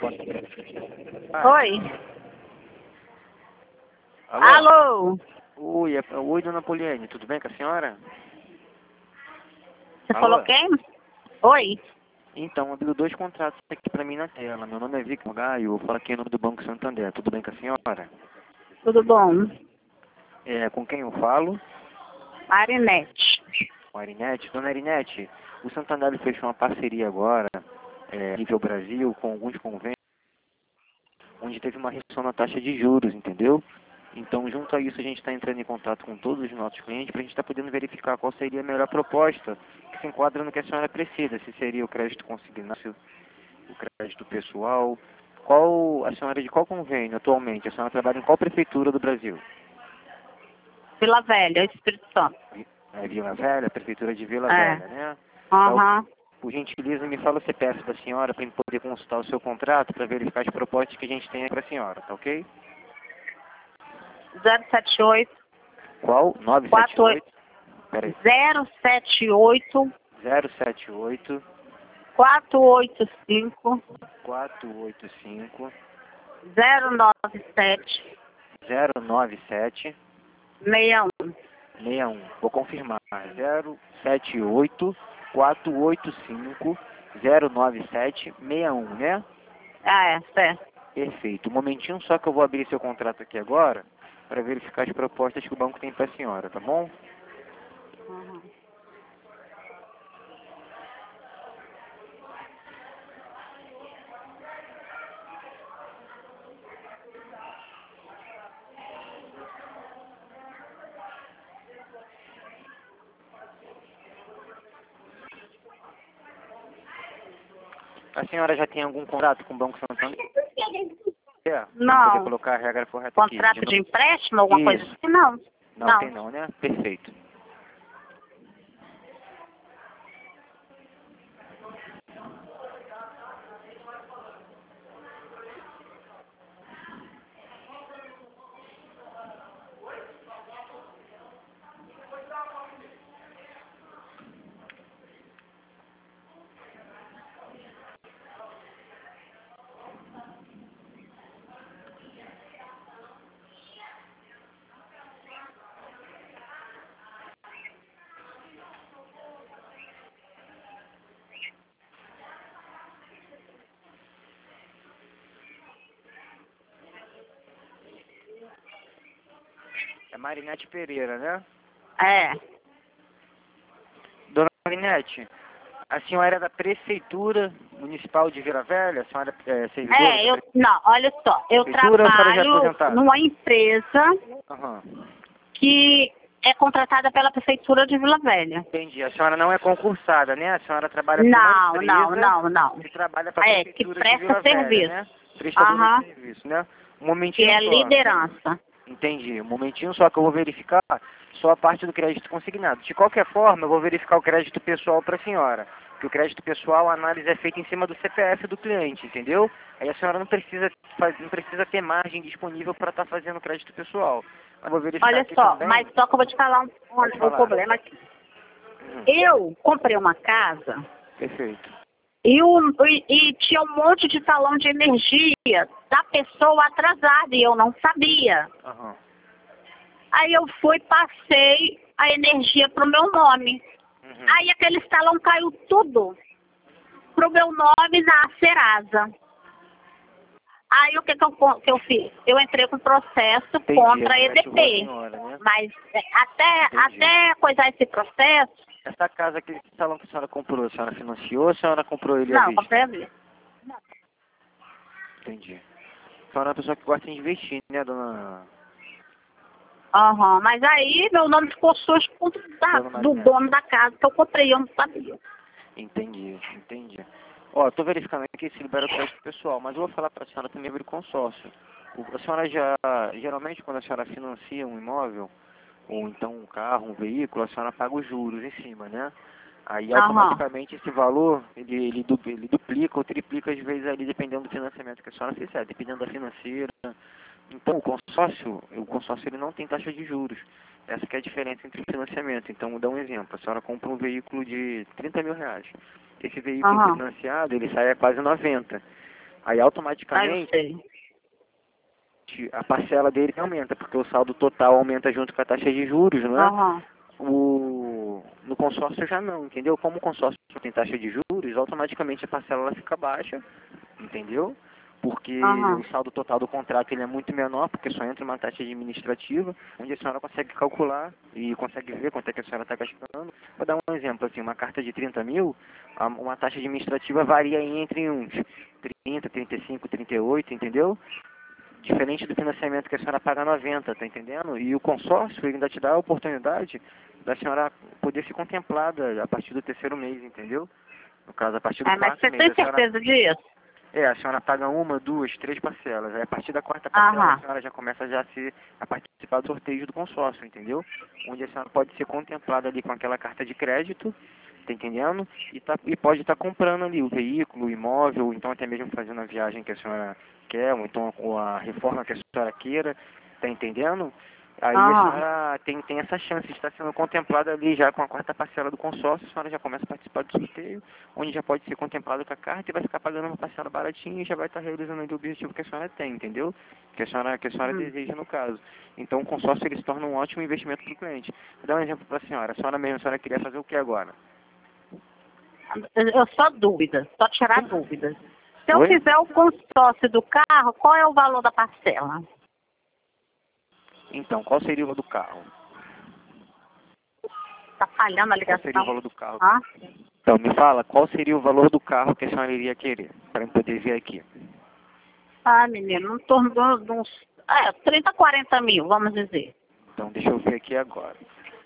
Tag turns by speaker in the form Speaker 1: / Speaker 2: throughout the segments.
Speaker 1: Oi.
Speaker 2: Alô?
Speaker 1: Alô.
Speaker 2: Oi, dona Poliane, tudo bem com a senhora?
Speaker 1: Você
Speaker 2: Alô?
Speaker 1: falou quem? Oi.
Speaker 2: Então, abriu 2 contratos aqui pra mim na tela. Meu nome é Victor Gaio, eu falo aqui em nome do Banco Santander. Tudo bem com a senhora?
Speaker 1: Tudo bom?
Speaker 2: Com quem eu falo?
Speaker 1: Marinete.
Speaker 2: Com a Arinete. Dona Arinete, o Santander fechou uma parceria agora, nível Brasil, com alguns convênios, onde teve uma redução na taxa de juros, entendeu? Então, junto a isso, a gente está entrando em contato com todos os nossos clientes para a gente estar podendo verificar qual seria a melhor proposta que se enquadra no que a senhora precisa. Se seria o crédito consignado, o crédito pessoal. A senhora de qual convênio atualmente? A senhora trabalha em qual prefeitura do Brasil?
Speaker 1: Vila Velha, Espírito Santo.
Speaker 2: Vila Velha, prefeitura de Vila
Speaker 1: É.
Speaker 2: Velha, né?
Speaker 1: Aham.
Speaker 2: Por gentileza, me fala o CPF da senhora para poder consultar o seu contrato para verificar as propostas que a gente tem para a senhora, tá ok?
Speaker 1: 078
Speaker 2: Qual? 978? Peraí.
Speaker 1: 078
Speaker 2: 078
Speaker 1: 485
Speaker 2: 485
Speaker 1: 097
Speaker 2: 097
Speaker 1: 61.
Speaker 2: 61. Vou confirmar. 078 485 097 61, né?
Speaker 1: Ah, é, certo.
Speaker 2: Perfeito. Um momentinho só que eu vou abrir seu contrato aqui agora para verificar as propostas que o banco tem para a senhora, tá bom?
Speaker 1: Uhum.
Speaker 2: A senhora já tem algum contrato com o Banco Santander?
Speaker 1: Não.
Speaker 2: Vou poder colocar a regra correta aqui.
Speaker 1: Contrato de empréstimo, alguma coisa
Speaker 2: Isso.
Speaker 1: assim? Não.
Speaker 2: Não, tem não, né? Perfeito. É Marinete Pereira, né?
Speaker 1: É.
Speaker 2: Dona Marinete, a senhora é da Prefeitura Municipal de Vila Velha? A senhora é servidora?
Speaker 1: Não, olha só, eu
Speaker 2: Prefeitura ou a senhora já é
Speaker 1: trabalho
Speaker 2: aposentada?
Speaker 1: numa empresa
Speaker 2: Aham.
Speaker 1: que é contratada pela Prefeitura de Vila Velha.
Speaker 2: Entendi. A senhora não é concursada, né? A senhora trabalha
Speaker 1: Não,
Speaker 2: para uma empresa
Speaker 1: não.
Speaker 2: que trabalha para a
Speaker 1: Que
Speaker 2: Prefeitura de
Speaker 1: presta
Speaker 2: Vila Velha,
Speaker 1: serviço.
Speaker 2: né? Prestadora
Speaker 1: Aham.
Speaker 2: de serviço, né? Um
Speaker 1: Que
Speaker 2: momentinho
Speaker 1: é
Speaker 2: só.
Speaker 1: liderança.
Speaker 2: Entendi. Um momentinho só que eu vou verificar só a parte do crédito consignado. De qualquer forma, eu vou verificar o crédito pessoal para a senhora. Que o crédito pessoal, a análise é feita em cima do CPF do cliente, entendeu? Aí a senhora não precisa ter margem disponível para estar fazendo crédito pessoal. Eu vou verificar
Speaker 1: Olha
Speaker 2: aqui
Speaker 1: só,
Speaker 2: também.
Speaker 1: mas só que eu vou te falar
Speaker 2: Pode
Speaker 1: um
Speaker 2: falar.
Speaker 1: problema aqui. Eu comprei uma casa
Speaker 2: Perfeito.
Speaker 1: e tinha um monte de talão de energia da pessoa atrasada e eu não sabia.
Speaker 2: Aham.
Speaker 1: Aí eu passei a energia pro meu nome.
Speaker 2: Uhum.
Speaker 1: Aí aquele talão caiu tudo pro meu nome na Serasa. Aí o que eu fiz? Eu entrei com processo
Speaker 2: Entendi,
Speaker 1: contra a
Speaker 2: reativou
Speaker 1: EDP.
Speaker 2: senhora, né?
Speaker 1: Mas
Speaker 2: Entendi.
Speaker 1: até coisar esse processo,
Speaker 2: Essa casa, aquele salão que a senhora comprou, a senhora financiou ou a senhora comprou ele à
Speaker 1: não,
Speaker 2: vista?
Speaker 1: comprei a vista.
Speaker 2: Entendi. A senhora é uma pessoa que gosta de investir, né, dona...
Speaker 1: Aham, mas aí meu nome ficou sujo por conta
Speaker 2: Dona
Speaker 1: do
Speaker 2: Marinete.
Speaker 1: dono da casa que eu comprei, eu não sabia.
Speaker 2: Entendi. Ó, tô verificando aqui se libera o crédito pessoal, mas eu vou falar para a senhora também sobre consórcio. A senhora geralmente quando a senhora financia um imóvel, ou então um carro, um veículo, a senhora paga os juros em cima, né? Aí
Speaker 1: Aham.
Speaker 2: automaticamente esse valor, ele duplica ou triplica às vezes ali, dependendo do financiamento que a senhora fizer, dependendo da financeira. Então o consórcio ele não tem taxa de juros. Essa que é a diferença entre o financiamento. Então, vou dar um exemplo. A senhora compra um veículo de 30 mil reais. Esse veículo
Speaker 1: Aham.
Speaker 2: financiado, ele sai a quase 90. Aí
Speaker 1: eu
Speaker 2: automaticamente
Speaker 1: sei.
Speaker 2: a parcela dele aumenta, porque o saldo total aumenta junto com a taxa de juros, não é?
Speaker 1: Aham.
Speaker 2: No consórcio já não, entendeu? Como o consórcio não tem taxa de juros, automaticamente a parcela ela fica baixa, entendeu? Porque o
Speaker 1: Aham.
Speaker 2: saldo total do contrato ele é muito menor, porque só entra uma taxa administrativa, onde a senhora consegue calcular e consegue ver quanto é que a senhora está gastando. Vou dar um exemplo, assim, uma carta de 30 mil, uma taxa administrativa varia entre uns 30, 35, 38, entendeu? Diferente do financiamento que a senhora paga 90, tá entendendo? E o consórcio ele ainda te dá a oportunidade da senhora poder ser contemplada a partir do terceiro mês, entendeu? No caso, a partir do
Speaker 1: É, mas
Speaker 2: quarto
Speaker 1: você
Speaker 2: mês,
Speaker 1: tem certeza disso?
Speaker 2: a senhora paga uma, duas, três parcelas. Aí a partir da quarta parcela a
Speaker 1: Aham.
Speaker 2: senhora já começa a participar do sorteio do consórcio, entendeu? Onde a senhora pode ser contemplada ali com aquela carta de crédito, tá entendendo? E pode estar comprando ali o veículo, o imóvel, então até mesmo fazendo a viagem que a senhora quer, ou então com a reforma que a senhora queira, tá entendendo? Aí a
Speaker 1: Aham.
Speaker 2: senhora tem essa chance de estar sendo contemplada ali já com a quarta parcela do consórcio, a senhora já começa a participar do sorteio, onde já pode ser contemplada com a carta e vai ficar pagando uma parcela baratinha e já vai estar realizando ali o objetivo que a senhora tem, entendeu? Que a senhora
Speaker 1: Hum.
Speaker 2: deseja no caso. Então o consórcio ele se torna um ótimo investimento para o cliente. Vou dar um exemplo para a senhora mesmo, a senhora queria fazer o que agora?
Speaker 1: Eu só dúvidas, só tirar dúvidas. Se eu
Speaker 2: Oi?
Speaker 1: fizer o consórcio do carro, qual é o valor da parcela?
Speaker 2: Então, qual seria o valor do carro?
Speaker 1: Tá falhando a
Speaker 2: Qual seria o
Speaker 1: ligação?
Speaker 2: valor do carro?
Speaker 1: Hã?
Speaker 2: Então, me fala, qual seria o valor do carro que a senhora iria querer, para eu poder ver aqui?
Speaker 1: Ah, menino, em torno de uns 30, 40 mil, vamos dizer.
Speaker 2: Então, deixa eu ver aqui agora.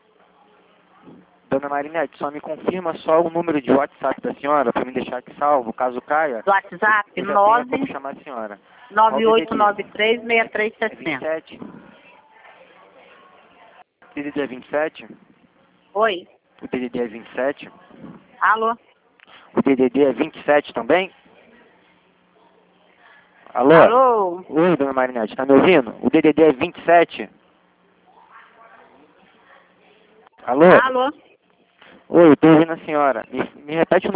Speaker 2: Dona Marinete, só me confirma só o número de WhatsApp da senhora, para me deixar aqui salvo, caso caia,
Speaker 1: Do WhatsApp,
Speaker 2: eu já tenho como chamar a senhora. Qual o DDD?
Speaker 1: 9893-6360.
Speaker 2: 27? O DDD é 27?
Speaker 1: Oi?
Speaker 2: O DDD é 27?
Speaker 1: Alô?
Speaker 2: O DDD é 27 também? Alô?
Speaker 1: Alô?
Speaker 2: Oi, Dona Marinete, tá me ouvindo? O DDD é 27? Alô?
Speaker 1: Alô?
Speaker 2: Oi, eu tô ouvindo a senhora. Me repete o